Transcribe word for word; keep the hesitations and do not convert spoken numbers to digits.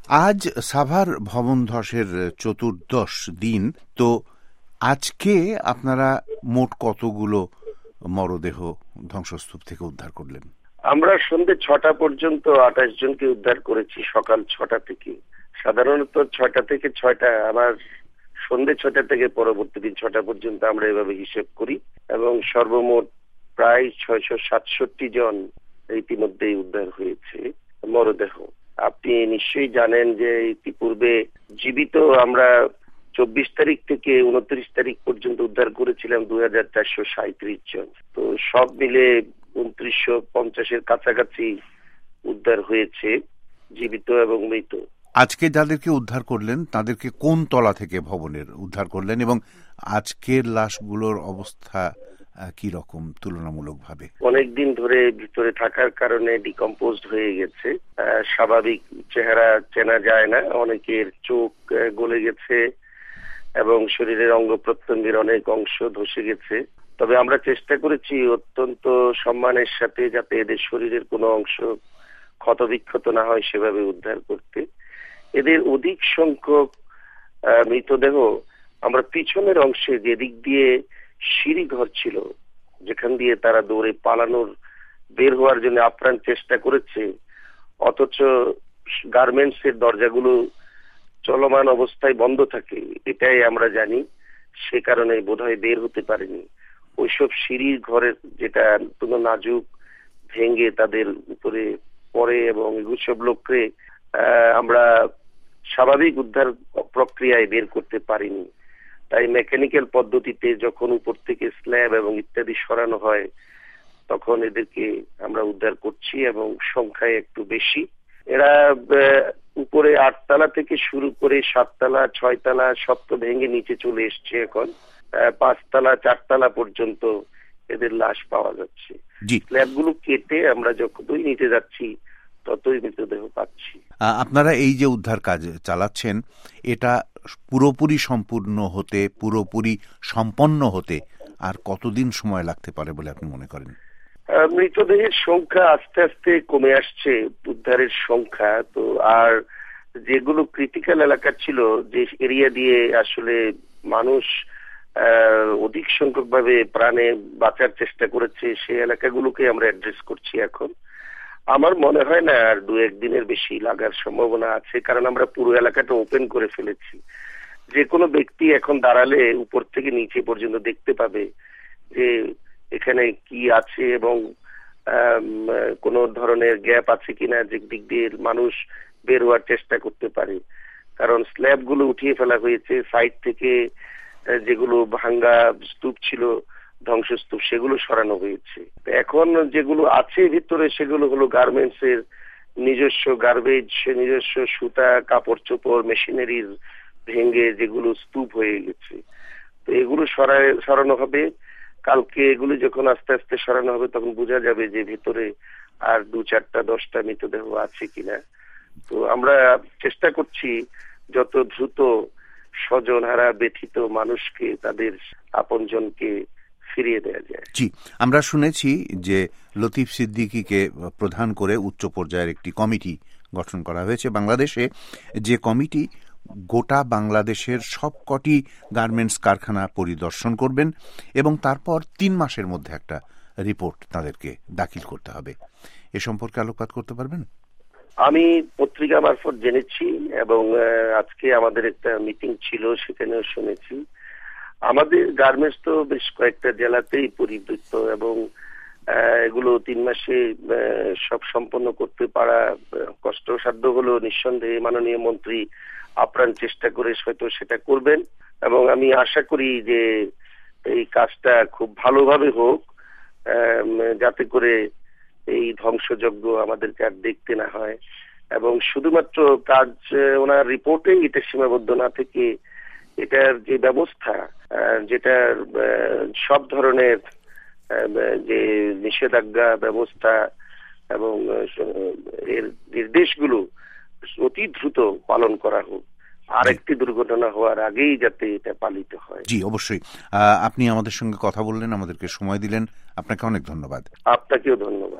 আজ সাভার ভবন ধসের চতুর্দশ দিন, তো আজকে আপনারা মোট কতগুলো মরদেহ ধ্বংসস্তূপ থেকে উদ্ধার করলেন? আমরা সন্ধ্যে ছটা পর্যন্ত আঠাশ জনকে উদ্ধার করেছি, সকাল ছটা থেকে। সাধারণত ছয়টা থেকে ছয়টা আবার সন্ধ্যে ছটা থেকে পরবর্তী দিন ছটা পর্যন্ত আমরা এভাবে হিসেব করি, এবং সর্বমোট প্রায় ছয়শো সাতষট্টি জন ইতিমধ্যেই উদ্ধার হয়েছে মরদেহ। আপনি নিশ্চয়ই জানেন যে ইতিপূর্বে জীবিত আমরা চব্বিশ তারিখ থেকে উনত্রিশ তারিখ পর্যন্ত উদ্ধার করেছিলাম দুই হাজার চারশো সাঁত্রিশ জন। তো সব মিলে উনত্রিশশো পঞ্চাশের কাছাকাছি উদ্ধার হয়েছে জীবিত এবং মৃত। আজকে যাদেরকে উদ্ধার করলেন তাদেরকে কোন তলা থেকে ভবনের উদ্ধার করলেন, এবং আজকের লাশগুলোর অবস্থা কি রকম তুলনামূলক ভাবে? অনেকদিন ধরে ভিতরে থাকার কারণে ডিকম্পোজড হয়ে গেছে, স্বাভাবিক চেহারা চেনা যায় না, অনেকের চোখ গলে গেছে এবং শরীরের অঙ্গ প্রত্যঙ্গের অনেক অংশ ধসে গেছে। তবে আমরা চেষ্টা করেছি অত্যন্ত সম্মানের সাথে যাতে এদের শরীরের কোনো অংশ ক্ষতবিক্ষত না হয় সেভাবে উদ্ধার করতে। এদের অধিক সংখ্যক মৃতদেহ আমরা পিছনের অংশে যেদিক দিয়ে সিঁড়ি ঘর ছিল, যেখান দিয়ে তারা দৌড়ে পালানোর বের হওয়ার জন্য আপ্রাণ চেষ্টা করেছে, অথচ গার্মেন্টস এর দরজাগুলো চলমান অবস্থায় বন্ধ থাকে, এটাই আমরা জানি, সে কারণে বোধহয় বের হতে পারেনি। ওইসব সিঁড়ির ঘরের যেটা কোনো নাজুক ভেঙে তাদের উপরে পড়ে, এবং সব লোককে আমরা স্বাভাবিক উদ্ধার প্রক্রিয়ায় বের করতে পারিনি। তাই মেকানিক্যাল পদ্ধতিতে যখন উপর থেকে স্ল্যাব এবং ইত্যাদি সরানো হয় তখন এদেরকে আমরা উদ্ধার করছি, এবং সংখ্যায় একটু বেশি। এরা উপরে আটতলা থেকে শুরু করে সাততলা, ছয়তলা সব তো ভেঙে নিচে চলে এসছে, এখন পাঁচতলা চারতলা পর্যন্ত এদের লাশ পাওয়া যাচ্ছে। স্ল্যাবগুলো কেটে আমরা যতই নিতে যাচ্ছি ততই মৃতদেহ পাচ্ছি। আপনারা এই যে উদ্ধার কাজ চালাচ্ছেন, এটা পুরোপুরি সম্পূর্ণ হতে, পুরোপুরি সম্পন্ন হতে আর কতদিন সময় লাগতে পারে বলে আপনি মনে করেন? মৃতদেহের সংখ্যা আস্তে আস্তে কমে আসছে, উদ্ধারের সংখ্যা তো। আর যেগুলো ক্রিটিক্যাল এলাকা ছিল, যে এরিয়া দিয়ে আসলে মানুষ অধিক সংখ্যক ভাবে প্রাণে বাঁচার চেষ্টা করেছে, সেই এলাকাগুলোকে আমরা অ্যাড্রেস করছি এখন। আমার মনে হয় না আর দু একদিনের বেশি লাগার সম্ভাবনা আছে, কারণ আমরা পুরো এলাকাটা ওপেন করে ফেলেছি। যে কোনো ব্যক্তি এখন দাঁড়ালে উপর থেকে নিচে পর্যন্ত দেখতে পাবে যে এখানে কি আছে, এবং কোন ধরনের গ্যাপ আছে কিনা, যে দিক দিয়ে মানুষ বের হওয়ার চেষ্টা করতে পারে। কারণ স্ল্যাব গুলো উঠিয়ে ফেলা হয়েছে, সাইড থেকে যেগুলো ভাঙ্গা স্তূপ ছিল, ধ্বংসস্তূপ, সেগুলো সরানো হয়েছে। এখন যেগুলো আছে ভিতরে সেগুলো হলো গার্মেন্টস এর নিজস্ব গার্বেজ, নিজস্ব সুতা, কাপড় চোপড়, মেশিনারিজ ভেঙে যেগুলো স্তূপ হয়ে গেছে। তো এগুলো সরানো হবে কালকে। এগুলো যখন আস্তে আস্তে সরানো হবে তখন বোঝা যাবে যে ভিতরে আর দু চারটা দশটা মৃতদেহ আছে কিনা। তো আমরা চেষ্টা করছি যত দ্রুত স্বজনহারা ব্যথিত মানুষকে, তাদের আপনজনকে ফিরিয়ে দেওয়া যায়। জি, আমরা শুনেছি যে লতিফ সিদ্দিকীকে প্রধান করে উচ্চ পর্যায়ের একটি কমিটি গঠন করা হয়েছে বাংলাদেশে, যে কমিটি গোটা বাংলাদেশের সবকটি গার্মেন্টস কারখানা পরিদর্শন করবেন, এবং তারপর তিন মাসের মধ্যে একটা রিপোর্ট তাদেরকে দাখিল করতে হবে। এ সম্পর্কে আলোকপাত করতে পারবেন? আমি পত্রিকা মারফত জেনেছি, এবং আজকে আমাদের একটা মিটিং ছিল, সেখানেও শুনেছি। আমাদের গার্মেন্টস তো বেশ কয়েকটা জেলাতেই পরিবৃত্ত, এবং এগুলো তিন মাসে সব সম্পন্ন করতে পারা কষ্টসাধ্য হলেও নিঃসন্দেহে মাননীয় মন্ত্রী আপ্রাণ চেষ্টা করে হয়তো সেটা করবেন, এবং আমি আশা করি যে এই কাজটা খুব ভালোভাবে হোক, যাতে করে এই ধ্বংসযজ্ঞ আমাদেরকে আর দেখতে না হয়, এবং শুধুমাত্র কাজ ওনার রিপোর্টেই এটা সীমাবদ্ধ না থেকে এটার যে ব্যবস্থা, যেটার সব ধরনের যে নিষেধাজ্ঞা ব্যবস্থা এবং এর নির্দেশগুলো অতি দ্রুত পালন করা হোক, আরেকটি দুর্ঘটনা হওয়ার আগেই যাতে এটা পালিত হয়। জি, অবশ্যই। আপনি আমাদের সঙ্গে কথা বললেন, আমাদেরকে সময় দিলেন, আপনাকে অনেক ধন্যবাদ। আপনাকেও ধন্যবাদ।